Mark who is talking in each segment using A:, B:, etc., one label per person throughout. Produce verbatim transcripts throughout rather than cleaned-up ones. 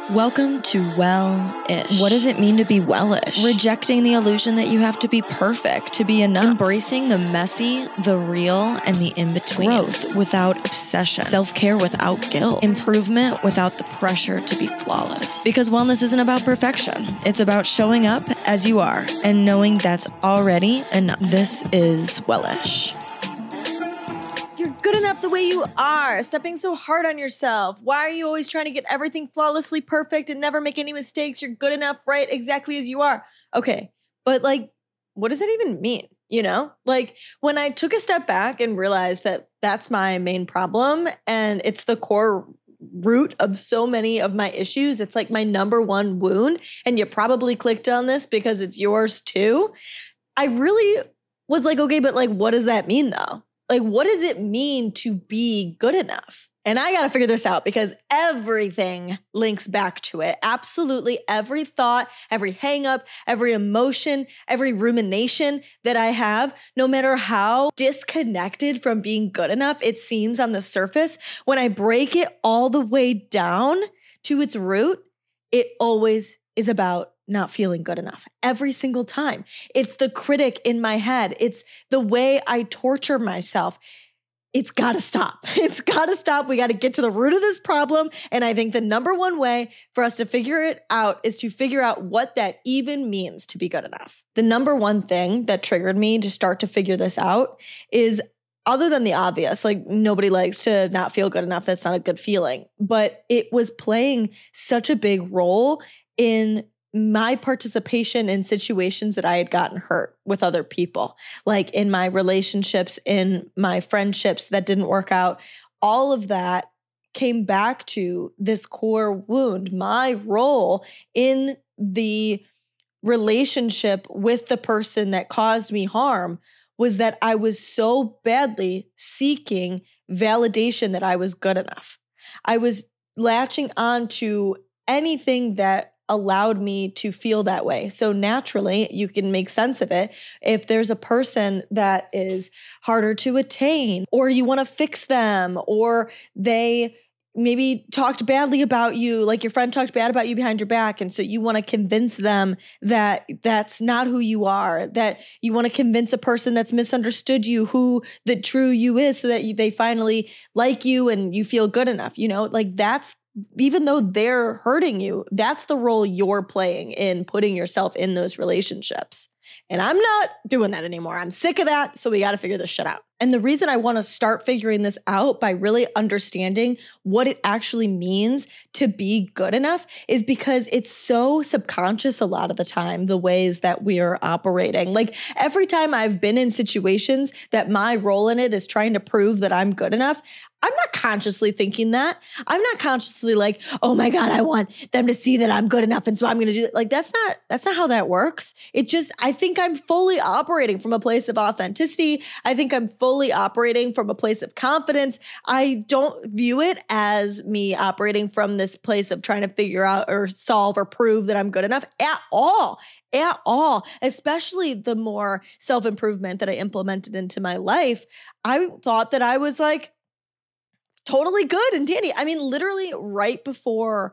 A: Welcome to Well-ish.
B: What does it mean to be well-ish?
A: Rejecting the illusion that you have to be perfect to be enough.
B: Embracing the messy, the real, and the in-between.
A: Growth without obsession.
B: Self-care without guilt.
A: Improvement without the pressure to be flawless.
B: Because wellness isn't about perfection.
A: It's about showing up as you are and knowing that's already enough. This is Well-ish.
C: You're good enough the way you are. Stop being so hard on yourself. Why are you always trying to get everything flawlessly perfect and never make any mistakes? You're good enough, right? Exactly as you are. Okay, but like, what does that even mean? You know, like when I took a step back and realized that that's my main problem and it's the core root of so many of my issues. It's like my number one wound. And you probably clicked on this because it's yours too. I really was like, okay, but like, what does that mean though? Like, what does it mean to be good enough? And I got to figure this out because everything links back to it. Absolutely every thought, every hang up, every emotion, every rumination that I have, no matter how disconnected from being good enough it seems on the surface, when I break it all the way down to its root, it always is about not feeling good enough every single time. It's the critic in my head. It's the way I torture myself. It's got to stop. It's got to stop. We got to get to the root of this problem. And I think the number one way for us to figure it out is to figure out what that even means to be good enough. The number one thing that triggered me to start to figure this out is, other than the obvious, like nobody likes to not feel good enough. That's not a good feeling. But it was playing such a big role in my participation in situations that I had gotten hurt with other people, like in my relationships, in my friendships that didn't work out. All of that came back to this core wound. My role in the relationship with the person that caused me harm was that I was so badly seeking validation that I was good enough. I was latching on to anything that allowed me to feel that way. So naturally, you can make sense of it. If there's a person that is harder to attain, or you want to fix them, or they maybe talked badly about you, like your friend talked bad about you behind your back, and so you want to convince them that that's not who you are, that you want to convince a person that's misunderstood you who the true you is so that you, they finally like you and you feel good enough, you know, like that's, even though they're hurting you, that's the role you're playing in putting yourself in those relationships. And I'm not doing that anymore. I'm sick of that. So we got to figure this shit out. And the reason I want to start figuring this out by really understanding what it actually means to be good enough is because it's so subconscious a lot of the time, the ways that we are operating. Like every time I've been in situations that my role in it is trying to prove that I'm good enough, I'm not consciously thinking that. I'm not consciously like, oh my God, I want them to see that I'm good enough. And so I'm going to do it. Like, that's not, that's not how that works. It just, I think I'm fully operating from a place of authenticity. I think I'm fully operating from a place of confidence. I don't view it as me operating from this place of trying to figure out or solve or prove that I'm good enough at all. At all, especially the more self-improvement that I implemented into my life. I thought that I was like, totally good and dandy. I mean, literally right before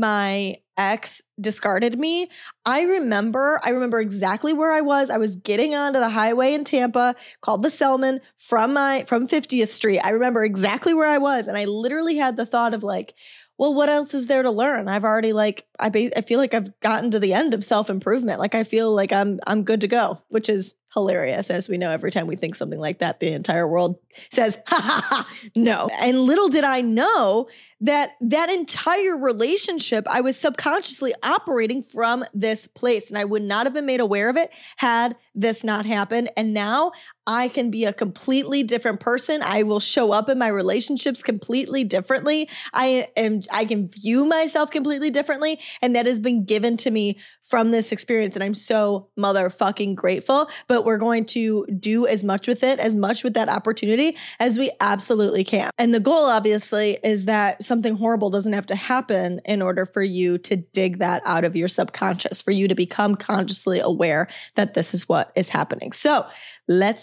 C: my ex discarded me, I remember, I remember exactly where I was. I was getting onto the highway in Tampa called the Selman from my, from fiftieth Street. I remember exactly where I was. And I literally had the thought of like, well, what else is there to learn? I've already like, I ba- I feel like I've gotten to the end of self-improvement. Like I feel like I'm, I'm good to go, which is hilarious. As we know, every time we think something like that, the entire world says, ha ha ha, no. And little did I know that that entire relationship, I was subconsciously operating from this place, and I would not have been made aware of it had this not happened. And now I can be a completely different person. I will show up in my relationships completely differently. I am, I can view myself completely differently. And that has been given to me from this experience. And I'm so motherfucking grateful, but we're going to do as much with it, as much with that opportunity as we absolutely can. And the goal obviously is that something horrible doesn't have to happen in order for you to dig that out of your subconscious, for you to become consciously aware that this is what is happening. So let's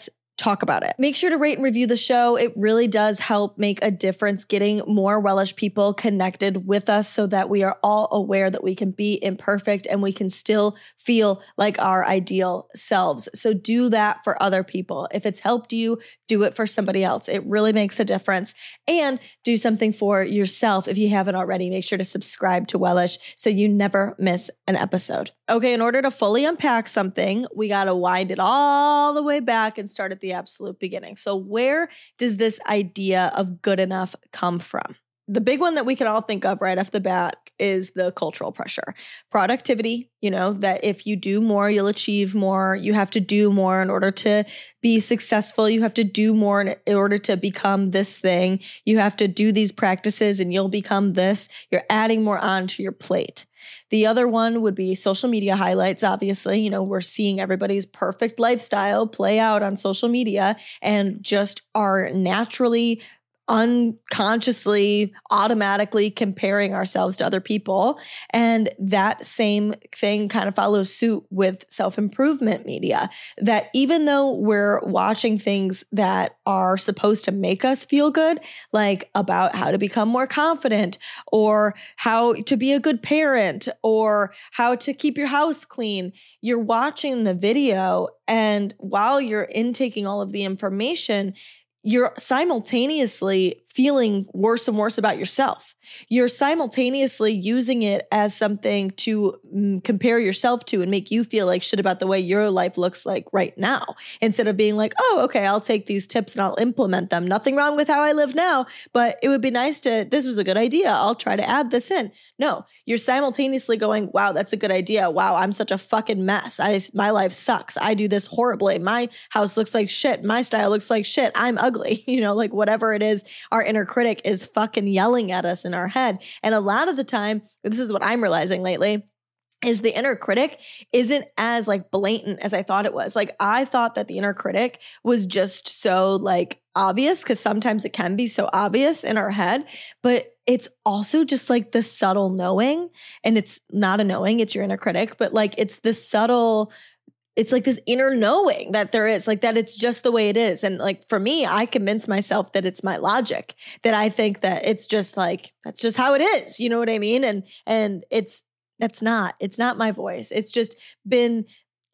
C: talk about it. Make sure to rate and review the show. It really does help make a difference getting more Wellish people connected with us so that we are all aware that we can be imperfect and we can still feel like our ideal selves. So do that for other people. If it's helped you, do it for somebody else. It really makes a difference. And do something for yourself. If you haven't already, make sure to subscribe to Wellish so you never miss an episode. Okay, in order to fully unpack something, we got to wind it all the way back and start at the absolute beginning. So where does this idea of good enough come from? The big one that we can all think of right off the bat is the cultural pressure. Productivity, you know, that if you do more, you'll achieve more. You have to do more in order to be successful. You have to do more in order to become this thing. You have to do these practices and you'll become this. You're adding more onto your plate. The other one would be social media highlights. Obviously, you know, we're seeing everybody's perfect lifestyle play out on social media and just are naturally unconsciously, automatically comparing ourselves to other people. And that same thing kind of follows suit with self-improvement media, that even though we're watching things that are supposed to make us feel good, like about how to become more confident or how to be a good parent or how to keep your house clean, you're watching the video, and while you're intaking all of the information, you're simultaneously feeling worse and worse about yourself. You're simultaneously using it as something to mm, compare yourself to and make you feel like shit about the way your life looks like right now, instead of being like, oh, okay, I'll take these tips and I'll implement them. Nothing wrong with how I live now, but it would be nice to, this was a good idea. I'll try to add this in. No, you're simultaneously going, wow, that's a good idea. Wow, I'm such a fucking mess. I, my life sucks. I do this horribly. My house looks like shit. My style looks like shit. I'm ugly. You know, like whatever it is, our inner critic is fucking yelling at us in our head. And a lot of the time, this is what I'm realizing lately, is the inner critic isn't as like blatant as I thought it was. Like I thought that the inner critic was just so like obvious, because sometimes it can be so obvious in our head, but it's also just like the subtle knowing. And it's not a knowing, it's your inner critic, but like it's the subtle, it's like this inner knowing that there is, like that it's just the way it is. And like for me, I convince myself that it's my logic, that I think that it's just like, that's just how it is. You know what I mean? And, and it's, that's not, it's not my voice. It's just been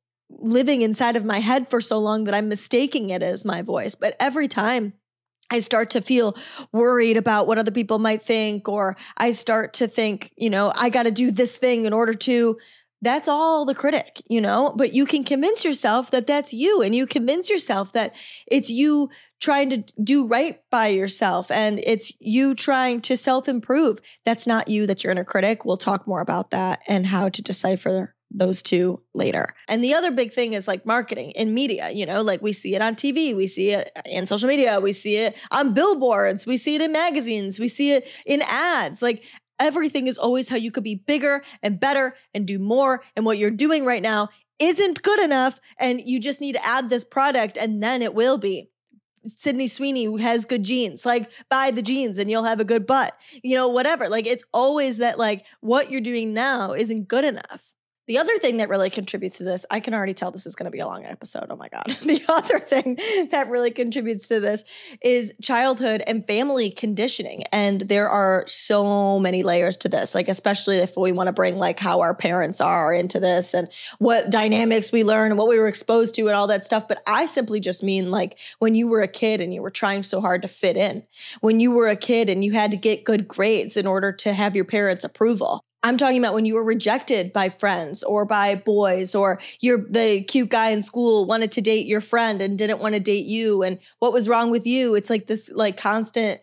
C: living inside of my head for so long that I'm mistaking it as my voice. But every time I start to feel worried about what other people might think, or I start to think, you know, I got to do this thing in order to, that's all the critic, you know, but you can convince yourself that that's you, and you convince yourself that it's you trying to do right by yourself and it's you trying to self-improve. That's not you, that's your inner critic. We'll talk more about that and how to decipher those two later. And the other big thing is like marketing in media, you know, like we see it on T V, we see it in social media, we see it on billboards, we see it in magazines, we see it in ads. Like everything is always how you could be bigger and better and do more. And what you're doing right now isn't good enough. And you just need to add this product and then it will be. Sydney Sweeney who has good jeans, like buy the jeans and you'll have a good butt, you know, whatever. Like it's always that like what you're doing now isn't good enough. The other thing that really contributes to this, I can already tell this is going to be a long episode. Oh my God. The other thing that really contributes to this is childhood and family conditioning. And there are so many layers to this, like especially if we want to bring like how our parents are into this and what dynamics we learn and what we were exposed to and all that stuff. But I simply just mean like when you were a kid and you were trying so hard to fit in, when you were a kid and you had to get good grades in order to have your parents' approval. I'm talking about when you were rejected by friends or by boys, or you're the cute guy in school wanted to date your friend and didn't want to date you. And what was wrong with you? It's like this like constant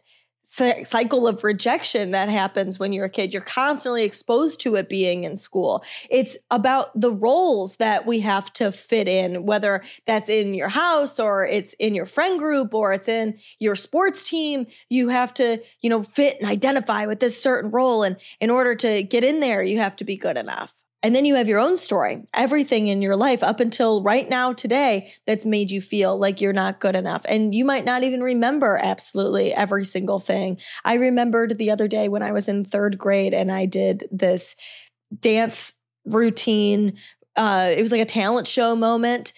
C: cycle of rejection that happens when you're a kid. You're constantly exposed to it being in school. It's about the roles that we have to fit in, whether that's in your house or it's in your friend group or it's in your sports team. You have to, you know, fit and identify with this certain role. And in order to get in there, you have to be good enough. And then you have your own story, everything in your life up until right now today that's made you feel like you're not good enough. And you might not even remember absolutely every single thing. I remembered the other day when I was in third grade and I did this dance routine. Uh, it was like a talent show moment.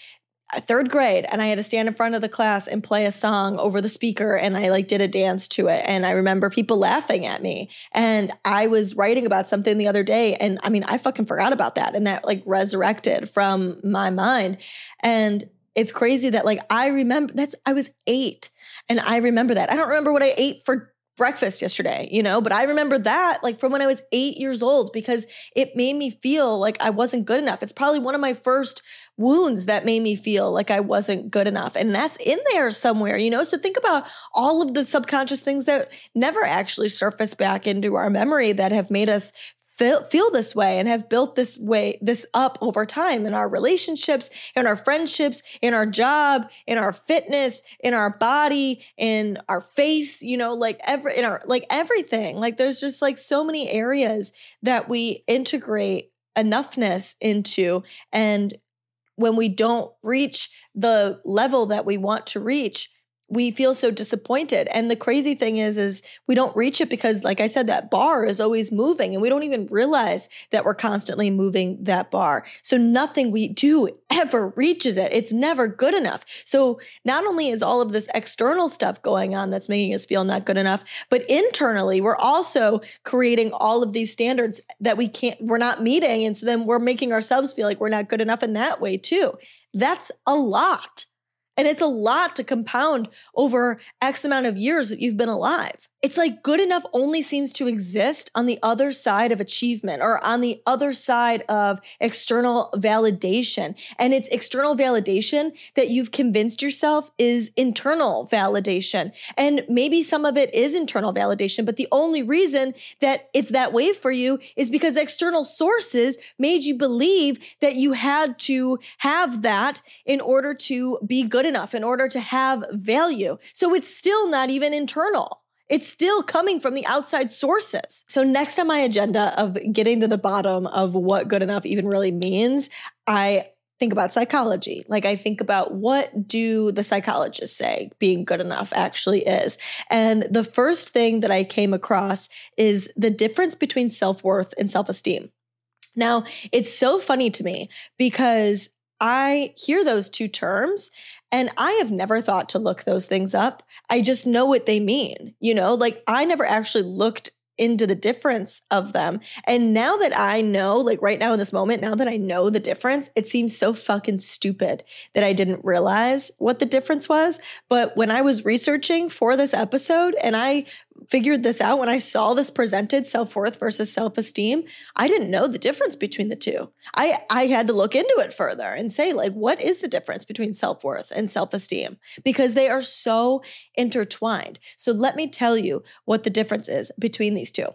C: third grade, and I had to stand in front of the class and play a song over the speaker, and I like did a dance to it. And I remember people laughing at me, and I was writing about something the other day, and I mean, I fucking forgot about that, and that like resurrected from my mind. And it's crazy that like I remember that's I was eight, and I remember that. I don't remember what I ate for breakfast yesterday, you know, but I remember that like from when I was eight years old, because it made me feel like I wasn't good enough. It's probably one of my first wounds that made me feel like I wasn't good enough. And that's in there somewhere, you know? So think about all of the subconscious things that never actually surface back into our memory that have made us feel, feel this way and have built this way, this up over time in our relationships, in our friendships, in our job, in our fitness, in our body, in our face, you know, like every, in our, like everything. Like there's just like so many areas that we integrate enoughness into. And when we don't reach the level that we want to reach, we feel so disappointed. And the crazy thing is, is we don't reach it because, like I said, that bar is always moving and we don't even realize that we're constantly moving that bar. So nothing we do ever reaches it. It's never good enough. So not only is all of this external stuff going on that's making us feel not good enough, but internally, we're also creating all of these standards that we can't, we're not meeting. And so then we're making ourselves feel like we're not good enough in that way too. That's a lot. And it's a lot to compound over X amount of years that you've been alive. It's like good enough only seems to exist on the other side of achievement or on the other side of external validation. And it's external validation that you've convinced yourself is internal validation. And maybe some of it is internal validation, but the only reason that it's that way for you is because external sources made you believe that you had to have that in order to be good enough, in order to have value. So it's still not even internal. It's still coming from the outside sources. So next on my agenda of getting to the bottom of what good enough even really means, I think about psychology. Like I think about what do the psychologists say being good enough actually is. And the first thing that I came across is the difference between self-worth and self-esteem. Now, it's so funny to me because I hear those two terms and I have never thought to look those things up. I just know what they mean. You know, like I never actually looked into the difference of them. And now that I know, like right now in this moment, now that I know the difference, it seems so fucking stupid that I didn't realize what the difference was. But when I was researching for this episode and I figured this out, when I saw this presented, self-worth versus self-esteem, I didn't know the difference between the two. I, I had to look into it further and say, like, what is the difference between self-worth and self-esteem? Because they are so intertwined. So let me tell you what the difference is between these two.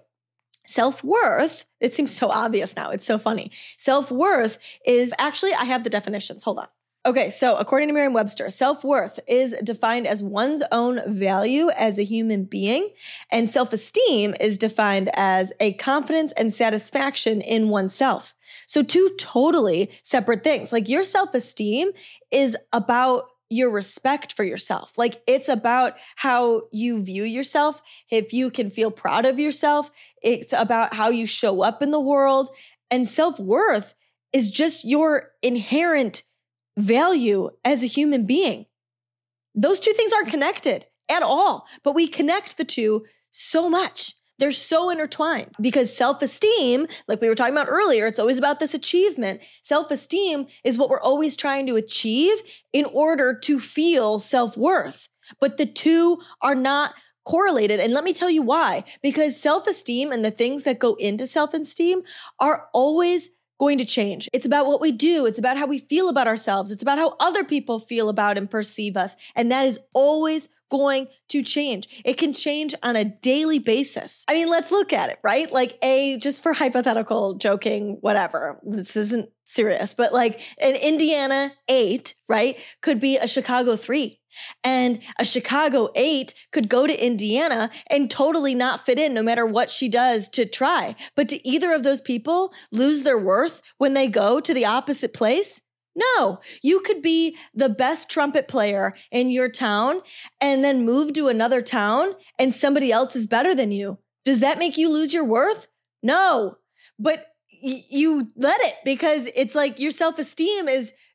C: Self-worth, it seems so obvious now. It's so funny. Self-worth is actually, I have the definitions. Hold on. Okay, so according to Merriam-Webster, self-worth is defined as one's own value as a human being, and self-esteem is defined as a confidence and satisfaction in oneself. So two totally separate things. Like your self-esteem is about your respect for yourself. Like it's about how you view yourself. If you can feel proud of yourself, it's about how you show up in the world. And self-worth is just your inherent value as a human being. Those two things aren't connected at all, but we connect the two so much. They're so intertwined because self-esteem, like we were talking about earlier, it's always about this achievement. Self-esteem is what we're always trying to achieve in order to feel self-worth. But the two are not correlated. And let me tell you why. Because self-esteem and the things that go into self-esteem are always going to change. It's about what we do. It's about how we feel about ourselves. It's about how other people feel about and perceive us. And that is always going to change. It can change on a daily basis. I mean, let's look at it, right? Like a, just for hypothetical joking, whatever, this isn't serious, but like an Indiana eight, right, could be a Chicago three. And a Chicago eight could go to Indiana and totally not fit in no matter what she does to try. But do either of those people lose their worth when they go to the opposite place? No, you could be the best trumpet player in your town and then move to another town and somebody else is better than you. Does that make you lose your worth? No, but y- you let it because it's like your self-esteem is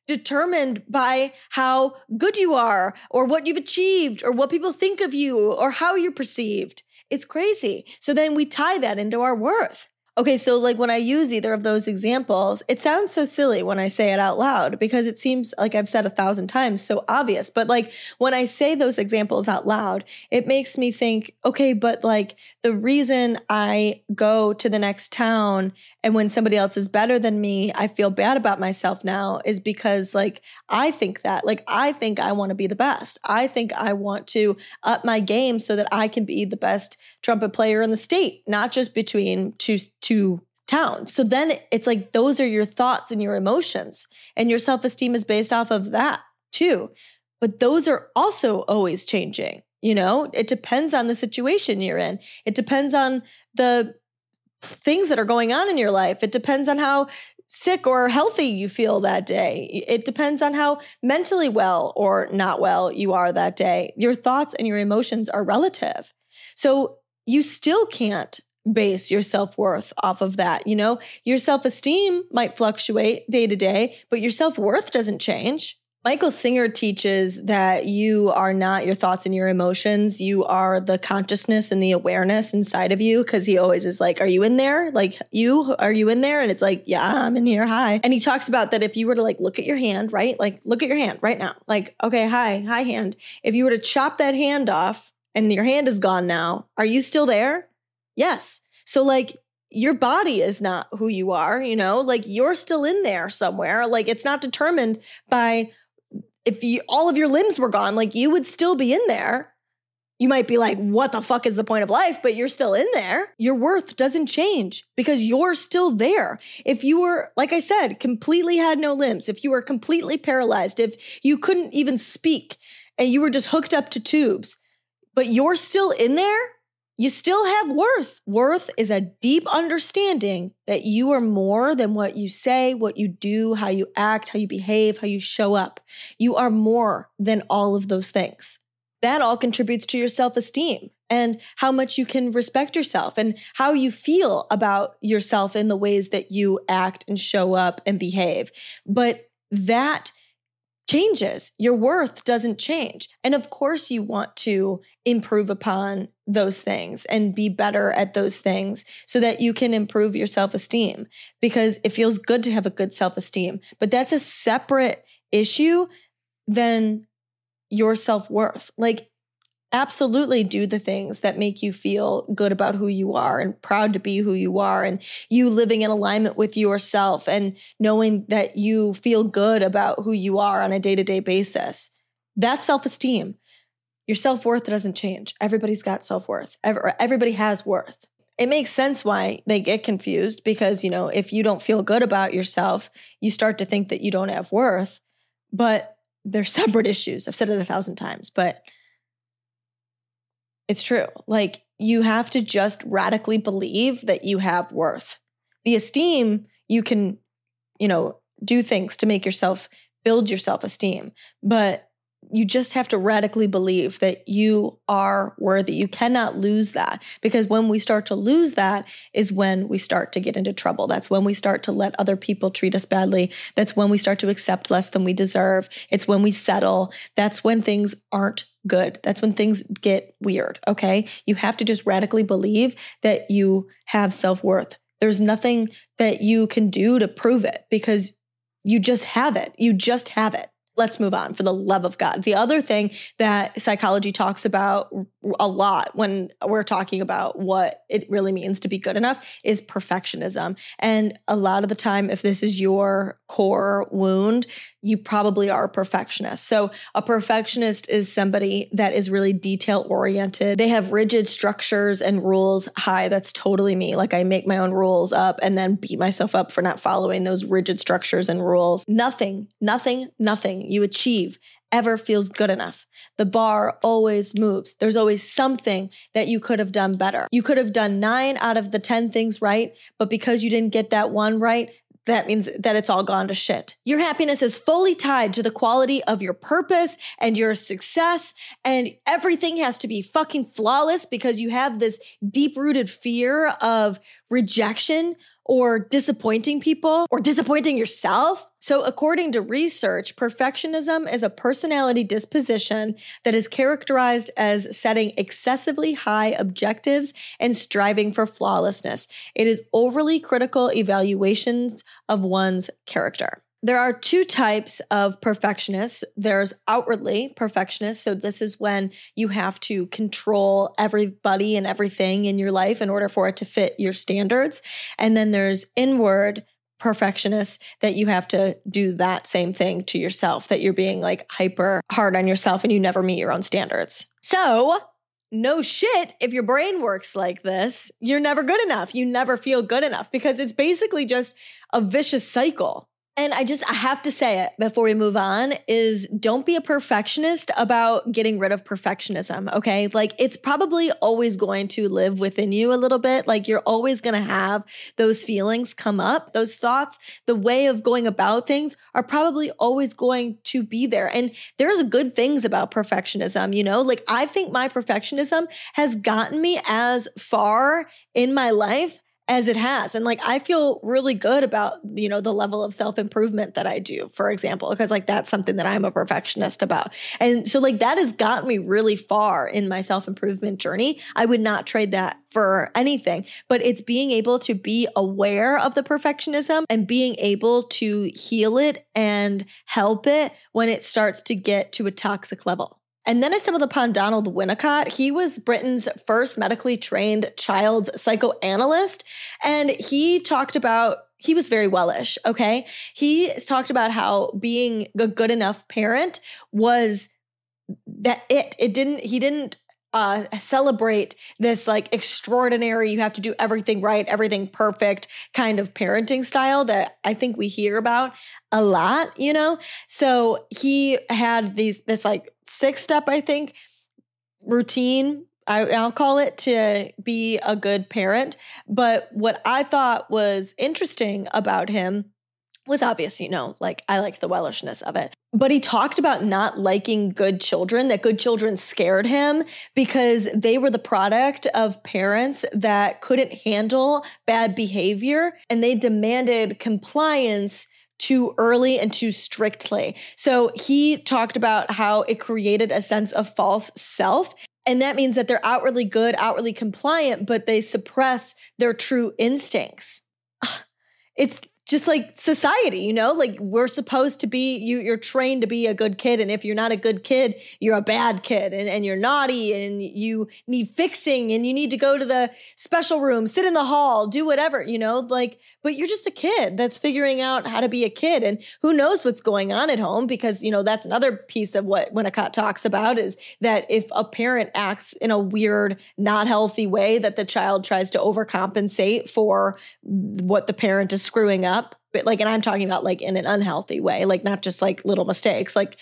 C: determined by how good you are or what you've achieved or what people think of you or how you're perceived. It's crazy. So then we tie that into our worth. Okay, so like when I use either of those examples, it sounds so silly when I say it out loud because it seems like I've said a thousand times, so obvious. But like when I say those examples out loud, it makes me think, okay, but like the reason I go to the next town and when somebody else is better than me, I feel bad about myself now is because like I think that, like I think I want to be the best. I think I want to up my game so that I can be the best trumpet player in the state, not just between two two towns. So then it's like those are your thoughts and your emotions, and your self-esteem is based off of that too. But those are also always changing. You know, it depends on the situation you're in. It depends on the things that are going on in your life. It depends on how sick or healthy you feel that day. It depends on how mentally well or not well you are that day. Your thoughts and your emotions are relative. So you still can't base your self-worth off of that. You know, your self-esteem might fluctuate day to day, but your self-worth doesn't change. Michael Singer teaches that you are not your thoughts and your emotions. You are the consciousness and the awareness inside of you. Cause he always is like, are you in there? Like you, are you in there? And it's like, yeah, I'm in here. Hi. And he talks about that if you were to like, look at your hand, right? Like look at your hand right now. Like, okay, hi, hi hand. If you were to chop that hand off and your hand is gone now, are you still there? Yes. So like your body is not who you are, you know, like you're still in there somewhere. Like it's not determined by if you, all of your limbs were gone, like you would still be in there. You might be like, what the fuck is the point of life? But you're still in there. Your worth doesn't change because you're still there. If you were, like I said, completely had no limbs, if you were completely paralyzed, if you couldn't even speak and you were just hooked up to tubes, but you're still in there, you still have worth. Worth is a deep understanding that you are more than what you say, what you do, how you act, how you behave, how you show up. You are more than all of those things. That all contributes to your self-esteem and how much you can respect yourself and how you feel about yourself in the ways that you act and show up and behave. But that changes. Your worth doesn't change. And of course you want to improve upon those things and be better at those things so that you can improve your self-esteem because it feels good to have a good self-esteem. But that's a separate issue than your self-worth. Like absolutely do the things that make you feel good about who you are and proud to be who you are and you living in alignment with yourself and knowing that you feel good about who you are on a day-to-day basis. That's self-esteem. Your self-worth doesn't change. Everybody's got self-worth. Everybody has worth. It makes sense why they get confused because, you know, if you don't feel good about yourself, you start to think that you don't have worth, but they're separate issues. I've said it a thousand times, but it's true. Like you have to just radically believe that you have worth. The esteem, you can, you know, do things to make yourself build your self-esteem, but you just have to radically believe that you are worthy. You cannot lose that because when we start to lose that is when we start to get into trouble. That's when we start to let other people treat us badly. That's when we start to accept less than we deserve. It's when we settle. That's when things aren't good. That's when things get weird. Okay. You have to just radically believe that you have self-worth. There's nothing that you can do to prove it because you just have it. You just have it. Let's move on for the love of God. The other thing that psychology talks about a lot when we're talking about what it really means to be good enough is perfectionism. And a lot of the time, if this is your core wound, you probably are a perfectionist. So a perfectionist is somebody that is really detail oriented. They have rigid structures and rules. Hi, that's totally me. Like I make my own rules up and then beat myself up for not following those rigid structures and rules. Nothing, nothing, nothing you achieve ever feels good enough. The bar always moves. There's always something that you could have done better. You could have done nine out of the ten things right, but because you didn't get that one right, that means that it's all gone to shit. Your happiness is fully tied to the quality of your purpose and your success, and everything has to be fucking flawless because you have this deep-rooted fear of rejection or disappointing people or disappointing yourself. So according to research, perfectionism is a personality disposition that is characterized as setting excessively high objectives and striving for flawlessness. It is overly critical evaluations of one's character. There are two types of perfectionists. There's outwardly perfectionists. So this is when you have to control everybody and everything in your life in order for it to fit your standards. And then there's inward perfectionists that you have to do that same thing to yourself, that you're being like hyper hard on yourself and you never meet your own standards. So no shit, if your brain works like this, you're never good enough. You never feel good enough because it's basically just a vicious cycle. And I just, I have to say it before we move on is don't be a perfectionist about getting rid of perfectionism, okay? Like it's probably always going to live within you a little bit. Like you're always going to have those feelings come up, those thoughts, the way of going about things are probably always going to be there. And there's good things about perfectionism, you know? Like I think my perfectionism has gotten me as far in my life as it has. And like, I feel really good about, you know, the level of self-improvement that I do, for example, because like, that's something that I'm a perfectionist about. And so like, that has gotten me really far in my self-improvement journey. I would not trade that for anything, but it's being able to be aware of the perfectionism and being able to heal it and help it when it starts to get to a toxic level. And then I stumbled upon Donald Winnicott. He was Britain's first medically trained child psychoanalyst. And he talked about, he was very Welsh, okay? He talked about how being a good enough parent was that it, it didn't, he didn't uh, celebrate this like extraordinary, you have to do everything right, everything perfect kind of parenting style that I think we hear about a lot, you know? So he had these, this like six step, I think, routine, I, I'll call it, to be a good parent. But what I thought was interesting about him was obvious, you know, like I liked the Welshness of it. But he talked about not liking good children, that good children scared him because they were the product of parents that couldn't handle bad behavior and they demanded compliance too early and too strictly. So he talked about how it created a sense of false self. And that means that they're outwardly good, outwardly compliant, but they suppress their true instincts. It's just like society, you know, like we're supposed to be, you, you're trained to be a good kid. And if you're not a good kid, you're a bad kid and, and you're naughty and you need fixing and you need to go to the special room, sit in the hall, do whatever, you know, like, but you're just a kid that's figuring out how to be a kid. And who knows what's going on at home, because, you know, that's another piece of what Winnicott talks about is that if a parent acts in a weird, not healthy way, that the child tries to overcompensate for what the parent is screwing up. But like, and I'm talking about like in an unhealthy way, like not just like little mistakes, like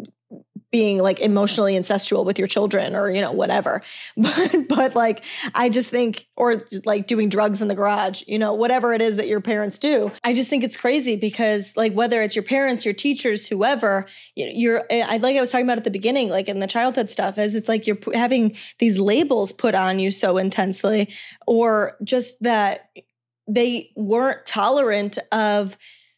C: being like emotionally incestual with your children or, you know, whatever. But, but like, I just think, or like doing drugs in the garage, you know, whatever it is that your parents do. I just think it's crazy because like, whether it's your parents, your teachers, whoever, you're, I like I was talking about at the beginning, like in the childhood stuff is it's like you're having these labels put on you so intensely, or just that they weren't tolerant of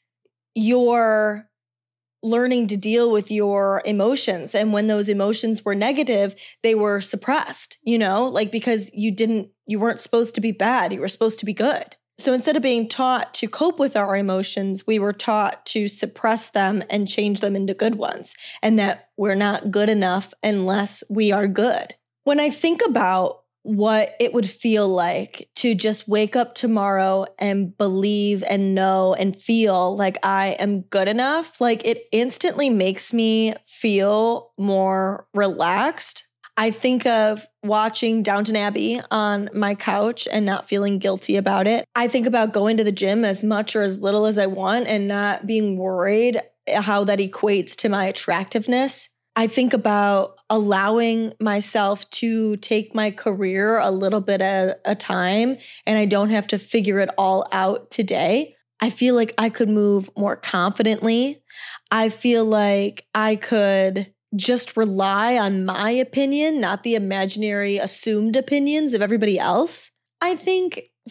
C: your learning to deal with your emotions. And when those emotions were negative, they were suppressed, you know, like because you didn't, you weren't supposed to be bad. You were supposed to be good. So instead of being taught to cope with our emotions, we were taught to suppress them and change them into good ones. And that we're not good enough unless we are good. When I think about what it would feel like to just wake up tomorrow and believe and know and feel like I am good enough, like it instantly makes me feel more relaxed. I think of watching Downton Abbey on my couch and not feeling guilty about it. I think about going to the gym as much or as little as I want and not being worried how that equates to my attractiveness. I think about allowing myself to take my career a little bit at a time, and I don't have to figure it all out today. I feel like I could move more confidently. I feel like I could just rely on my opinion, not the imaginary assumed opinions of everybody else. I think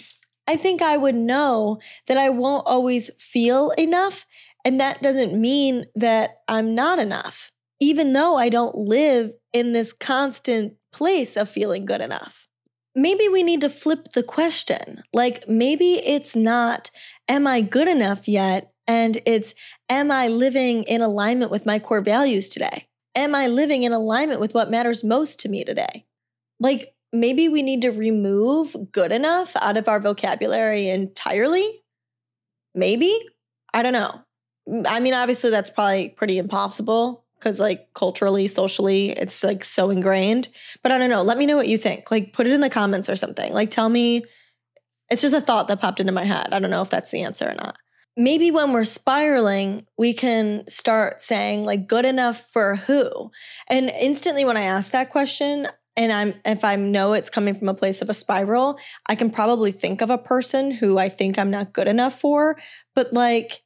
C: I think I would know that I won't always feel enough. And that doesn't mean that I'm not enough, even though I don't live in this constant place of feeling good enough. Maybe we need to flip the question. Like maybe it's not, am I good enough yet? And it's, am I living in alignment with my core values today? Am I living in alignment with what matters most to me today? Like maybe we need to remove good enough out of our vocabulary entirely. Maybe. I don't know. I mean, obviously that's probably pretty impossible because like culturally, socially, it's like so ingrained. But I don't know. Let me know what you think. Like put it in the comments or something. Like tell me. It's just a thought that popped into my head. I don't know if that's the answer or not. Maybe when we're spiraling, we can start saying like good enough for who? And instantly when I ask that question, and I'm if I know it's coming from a place of a spiral, I can probably think of a person who I think I'm not good enough for. But like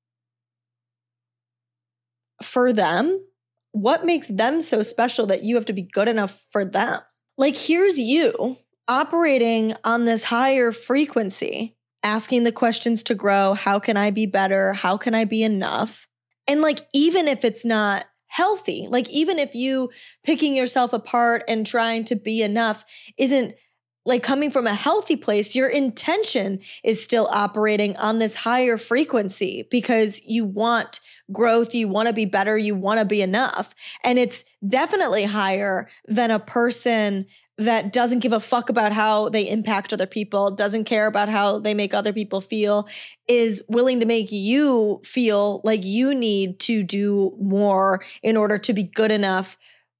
C: for them, what makes them so special that you have to be good enough for them? Like here's you operating on this higher frequency, asking the questions to grow. How can I be better? How can I be enough? And like, even if it's not healthy, like even if you picking yourself apart and trying to be enough isn't like coming from a healthy place, your intention is still operating on this higher frequency because you want growth, you want to be better, you want to be enough. And it's definitely higher than a person that doesn't give a fuck about how they impact other people, doesn't care about how they make other people feel, is willing to make you feel like you need to do more in order to be good enough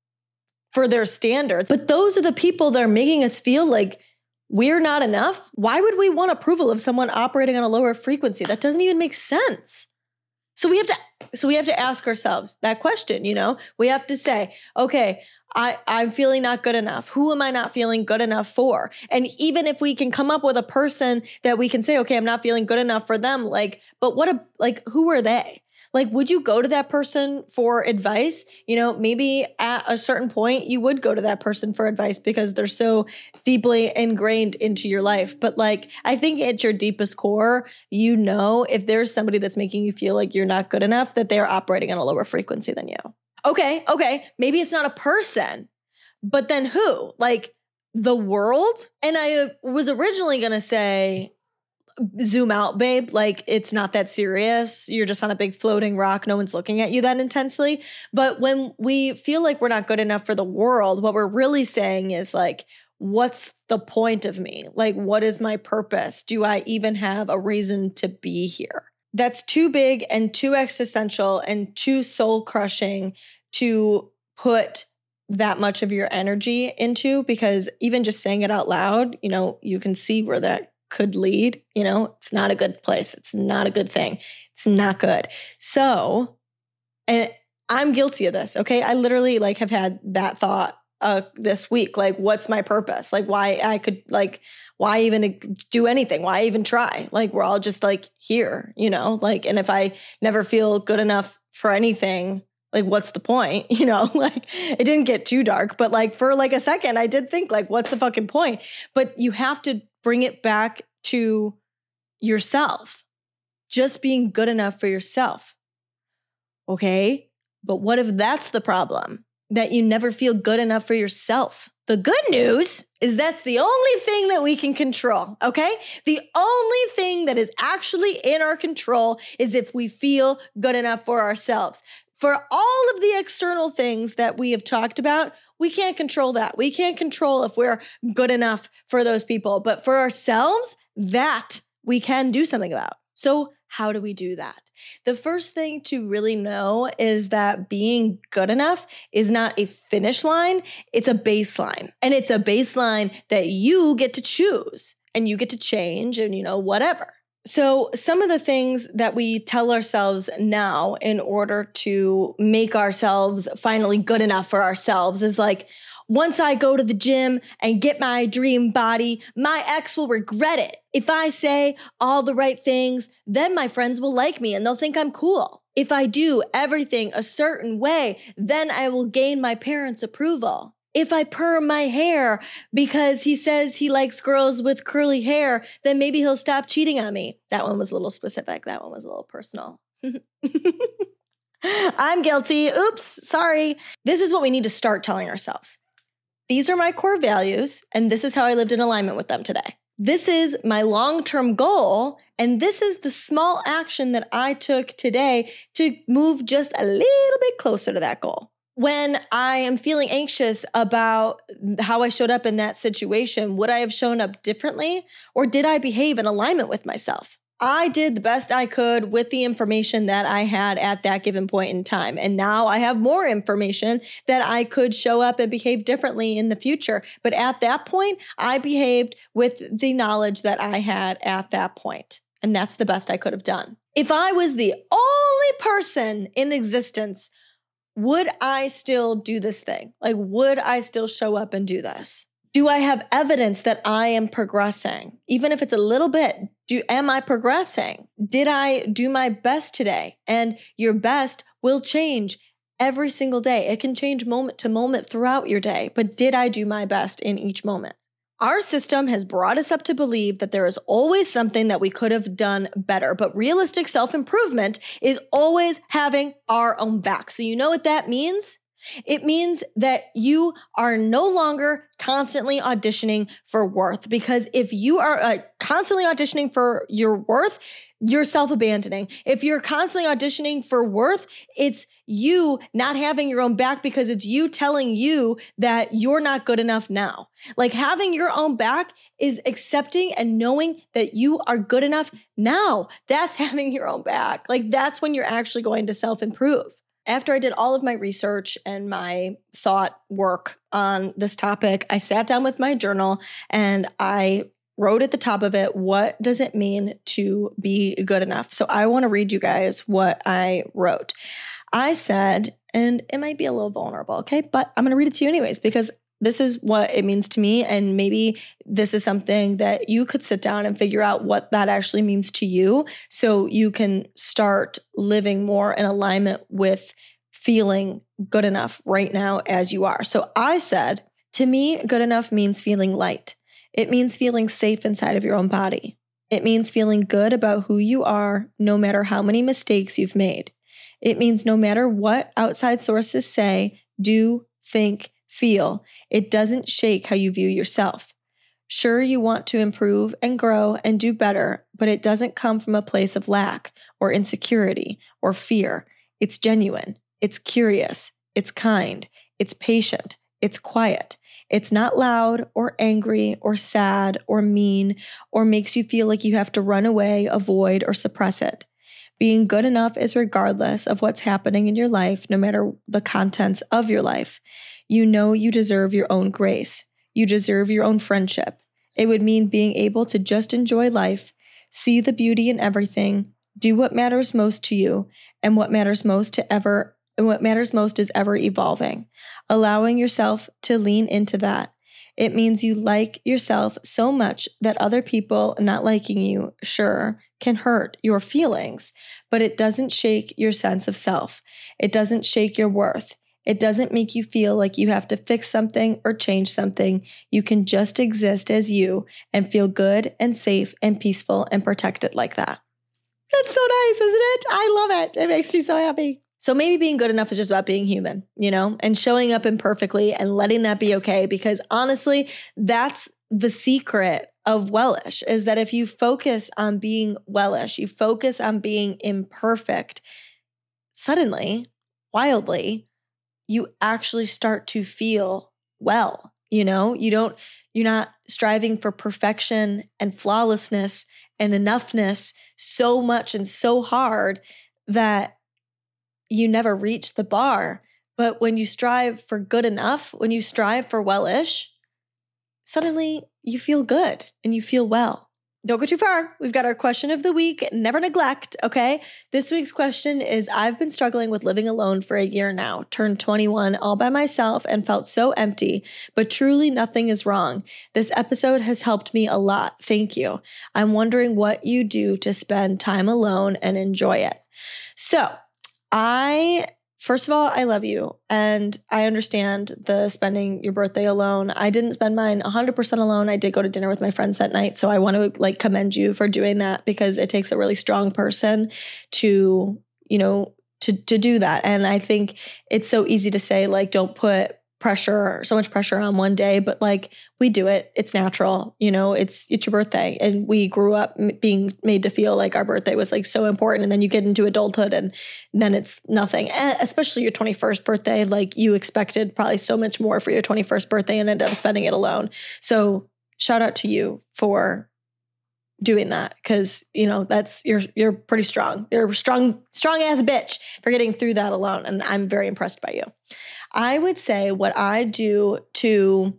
C: for their standards. But those are the people that are making us feel like we're not enough. Why would we want approval of someone operating on a lower frequency? That doesn't even make sense. So we have to so we have to ask ourselves that question, you know? We have to say, okay, I, I'm feeling not good enough. Who am I not feeling good enough for? And even if we can come up with a person that we can say, okay, I'm not feeling good enough for them, like, but what a, like, who are they? Like, would you go to that person for advice? You know, maybe at a certain point you would go to that person for advice because they're so deeply ingrained into your life. But like, I think at your deepest core, you know, if there's somebody that's making you feel like you're not good enough, that they're operating on a lower frequency than you. Okay, okay, maybe it's not a person, but then who? Like the world? And I was originally going to say, zoom out, babe. Like it's not that serious. You're just on a big floating rock. No one's looking at you that intensely. But when we feel like we're not good enough for the world, what we're really saying is like, what's the point of me? Like, what is my purpose? Do I even have a reason to be here? That's too big and too existential and too soul crushing to put that much of your energy into, because even just saying it out loud, you know, you can see where that could lead. You know, it's not a good place. It's not a good thing. It's not good. So, and I'm guilty of this. Okay. I literally like have had that thought uh, this week. Like, what's my purpose? Like why I could like, why even do anything? Why even try? Like, we're all just like here, you know, like, and if I never feel good enough for anything, like, what's the point? You know, like it didn't get too dark, but like for like a second, I did think like, what's the fucking point? But you have to bring it back to yourself, just being good enough for yourself. Okay. But what if that's the problem? That you never feel good enough for yourself? The good news is that's the only thing that we can control, okay? The only thing that is actually in our control is if we feel good enough for ourselves. For all of the external things that we have talked about, we can't control that. We can't control if we're good enough for those people. But for ourselves, that we can do something about. So how do we do that? The first thing to really know is that being good enough is not a finish line, it's a baseline. And it's a baseline that you get to choose and you get to change and, you know, whatever. So some of the things that we tell ourselves now in order to make ourselves finally good enough for ourselves is like, once I go to the gym and get my dream body, my ex will regret it. If I say all the right things, then my friends will like me and they'll think I'm cool. If I do everything a certain way, then I will gain my parents' approval. if I perm my hair because he says he likes girls with curly hair, then maybe he'll stop cheating on me. That one was a little specific. That one was a little personal. I'm guilty. Oops, sorry. This is what we need to start telling ourselves. These are my core values, and this is how I lived in alignment with them today. This is my long-term goal, and this is the small action that I took today to move just a little bit closer to that goal. When I am feeling anxious about how I showed up in that situation, would I have shown up differently, or did I behave in alignment with myself? I did the best I could with the information that I had at that given point in time. And now I have more information that I could show up and behave differently in the future. But at that point, I behaved with the knowledge that I had at that point. And that's the best I could have done. If I was the only person in existence, would I still do this thing? Like, would I still show up and do this? Do I have evidence that I am progressing? Even if it's a little bit, do am I progressing? Did I do my best today? And your best will change every single day. It can change moment to moment throughout your day, but did I do my best in each moment? Our system has brought us up to believe that there is always something that we could have done better, but realistic self-improvement is always having our own back. So you know what that means? It means that you are no longer constantly auditioning for worth, because if you are uh, constantly auditioning for your worth, you're self-abandoning. If you're constantly auditioning for worth, it's you not having your own back because it's you telling you that you're not good enough now. Like, having your own back is accepting and knowing that you are good enough now. That's having your own back. Like, that's when you're actually going to self-improve. After I did all of my research and my thought work on this topic, I sat down with my journal and I wrote at the top of it, what does it mean to be good enough? So I want to read you guys what I wrote. I said, and it might be a little vulnerable, okay? But I'm going to read it to you anyways, because this is what it means to me. And maybe this is something that you could sit down and figure out what that actually means to you, so you can start living more in alignment with feeling good enough right now as you are. So I said, to me, good enough means feeling light. It means feeling safe inside of your own body. It means feeling good about who you are, no matter how many mistakes you've made. It means no matter what outside sources say, do, think, feel, it doesn't shake how you view yourself. Sure, you want to improve and grow and do better, but it doesn't come from a place of lack or insecurity or fear. It's genuine. It's curious. It's kind. It's patient. It's quiet. It's not loud or angry or sad or mean or makes you feel like you have to run away, avoid, or suppress it. Being good enough is regardless of what's happening in your life, no matter the contents of your life. You know you deserve your own grace. You deserve your own friendship. It would mean being able to just enjoy life, see the beauty in everything, do what matters most to you, and what matters most to ever and what matters most is ever evolving. Allowing yourself to lean into that. It means you like yourself so much that other people not liking you, sure, can hurt your feelings, but it doesn't shake your sense of self. It doesn't shake your worth. It doesn't make you feel like you have to fix something or change something. You can just exist as you and feel good and safe and peaceful and protected like that. That's so nice, isn't it? I love it. It makes me so happy. So maybe being good enough is just about being human, you know, and showing up imperfectly and letting that be okay. Because honestly, that's the secret of Wellish, is that if you focus on being Wellish, you focus on being imperfect, suddenly, wildly, you actually start to feel well. You know, you don't, you're not striving for perfection and flawlessness and enoughness so much and so hard that you never reach the bar. But when you strive for good enough, when you strive for Wellish, suddenly you feel good and you feel well. Don't go too far. We've got our question of the week. Never neglect, okay? This week's question is, I've been struggling with living alone for a year now, turned twenty-one all by myself and felt so empty, but truly nothing is wrong. This episode has helped me a lot. Thank you. I'm wondering what you do to spend time alone and enjoy it. So I First of all, I love you. And I understand the spending your birthday alone. I didn't spend mine one hundred percent alone. I did go to dinner with my friends that night. So I want to like commend you for doing that because it takes a really strong person to, you know, to to do that. And I think it's so easy to say like, don't put pressure, so much pressure on one day, but like we do it. It's natural. You know, it's, it's your birthday. And we grew up m- being made to feel like our birthday was like so important. And then you get into adulthood and then it's nothing, and especially your twenty-first birthday. Like you expected probably so much more for your twenty-first birthday and ended up spending it alone. So shout out to you for doing that. Cause you know, that's, you're, you're pretty strong. You're strong, strong as a bitch for getting through that alone. And I'm very impressed by you. I would say what I do to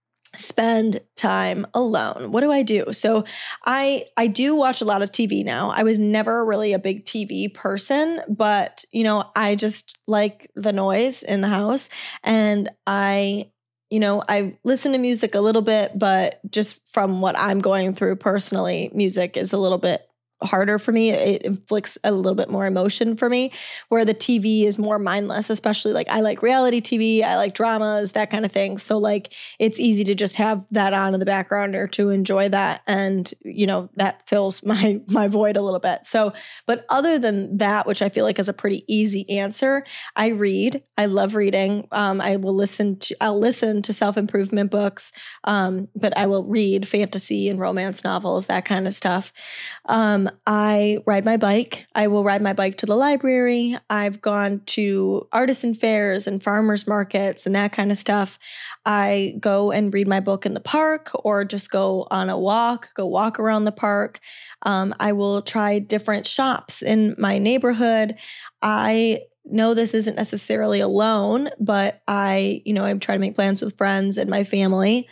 C: spend time alone. What do I do? So I I do watch a lot of T V now. I was never really a big T V person, but you know, I just like the noise in the house, and I you know, I listen to music a little bit, but just from what I'm going through personally, music is a little bit harder for me. It inflicts a little bit more emotion for me, where the T V is more mindless, especially like I like reality T V, I like dramas, that kind of thing. So like it's easy to just have that on in the background or to enjoy that. And, you know, that fills my, my void a little bit. So, but other than that, which I feel like is a pretty easy answer, I read. I love reading. Um, I will listen to, I'll listen to self-improvement books, um, but I will read fantasy and romance novels, that kind of stuff. Um, I ride my bike. I will ride my bike to the library. I've gone to artisan fairs and farmers markets and that kind of stuff. I go and read my book in the park or just go on a walk, go walk around the park. Um, I will try different shops in my neighborhood. I know this isn't necessarily alone, but I, you know, I try to make plans with friends and my family.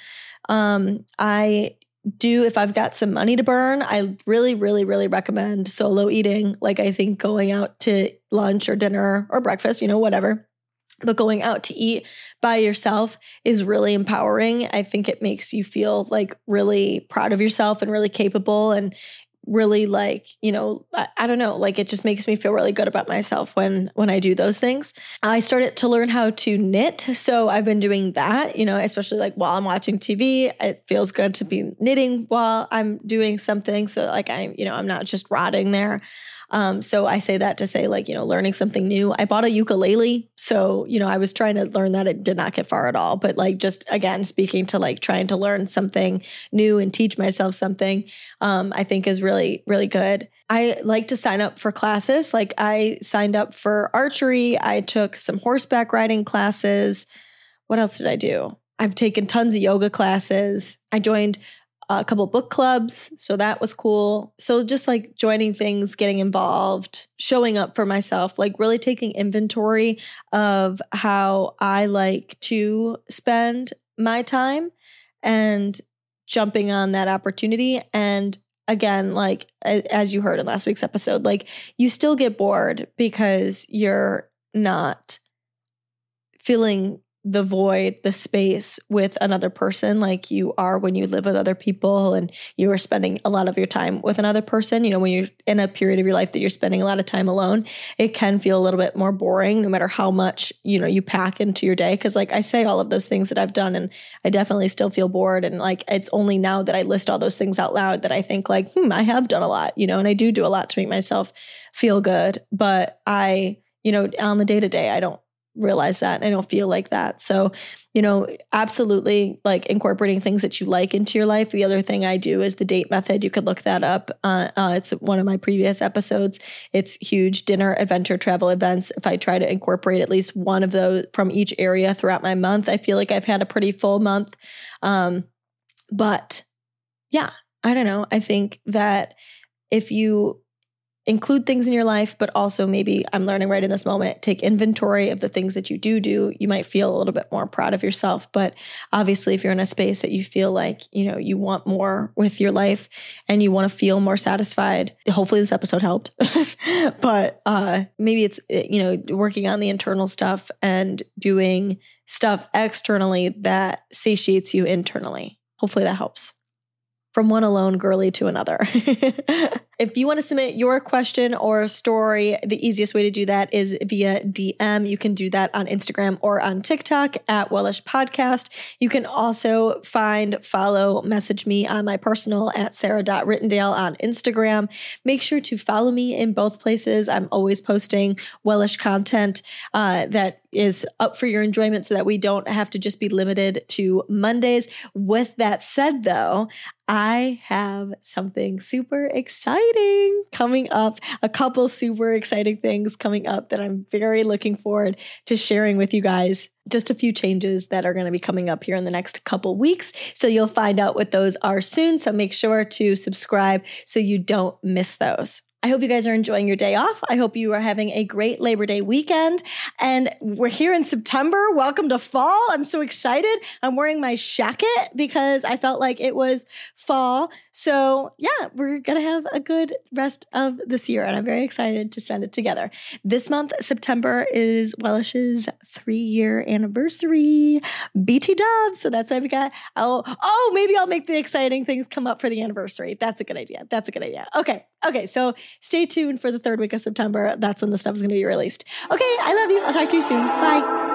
C: Um, I do, if I've got some money to burn, I really, really, really recommend solo eating. Like I think going out to lunch or dinner or breakfast, you know, whatever, but going out to eat by yourself is really empowering. I think it makes you feel like really proud of yourself and really capable and really like, you know, I, I don't know, like it just makes me feel really good about myself when, when I do those things. I started to learn how to knit. So I've been doing that, you know, especially like while I'm watching T V, it feels good to be knitting while I'm doing something. So like I'm, you know, I'm not just rotting there. Um, so I say that to say like, you know, learning something new. I bought a ukulele. So, you know, I was trying to learn that. It did not get far at all. But like, just again, speaking to like trying to learn something new and teach myself something, um, I think is really, really good. I like to sign up for classes. Like I signed up for archery. I took some horseback riding classes. What else did I do? I've taken tons of yoga classes. I joined a couple book clubs. So that was cool. So just like joining things, getting involved, showing up for myself, like really taking inventory of how I like to spend my time and jumping on that opportunity. And again, like as you heard in last week's episode, like you still get bored because you're not filling the void, the space with another person like you are when you live with other people and you are spending a lot of your time with another person. You know, when you're in a period of your life that you're spending a lot of time alone, it can feel a little bit more boring no matter how much, you know, you pack into your day. Cause like I say all of those things that I've done and I definitely still feel bored. And like, it's only now that I list all those things out loud that I think like, hmm, I have done a lot, you know, and I do do a lot to make myself feel good. But I, you know, on the day to day, I don't realize that. I don't feel like that. So, you know, absolutely like incorporating things that you like into your life. The other thing I do is the date method. You could look that up. Uh, uh, it's one of my previous episodes. It's huge dinner, adventure, travel events. If I try to incorporate at least one of those from each area throughout my month, I feel like I've had a pretty full month. Um, but yeah, I don't know. I think that if you include things in your life, but also maybe I'm learning right in this moment, take inventory of the things that you do do. You might feel a little bit more proud of yourself. But obviously, if you're in a space that you feel like, you know, you want more with your life and you want to feel more satisfied, hopefully this episode helped. But uh, maybe it's, you know, working on the internal stuff and doing stuff externally that satiates you internally. Hopefully that helps. from one alone girly to another. If you want to submit your question or story, the easiest way to do that is via D M. You can do that on Instagram or on TikTok at Wellish Podcast. You can also find, follow, message me on my personal at sarah dot rittendale on Instagram. Make sure to follow me in both places. I'm always posting Wellish content uh, that is up for your enjoyment so that we don't have to just be limited to Mondays. With that said, though, I have something super exciting coming up, a couple super exciting things coming up that I'm very looking forward to sharing with you guys. Just a few changes that are going to be coming up here in the next couple weeks. So you'll find out what those are soon. So make sure to subscribe so you don't miss those. I hope you guys are enjoying your day off. I hope you are having a great Labor Day weekend. And we're here in September. Welcome to fall. I'm so excited. I'm wearing my shacket because I felt like it was fall. So yeah, we're going to have a good rest of this year. And I'm very excited to spend it together. This month, September, is Wellish's three-year anniversary. B T Dubs. So that's why we got, oh, oh, maybe I'll make the exciting things come up for the anniversary. That's a good idea. That's a good idea. Okay. Okay. So stay tuned for the third week of September. That's when the stuff is going to be released. Okay, I love you. I'll talk to you soon. Bye.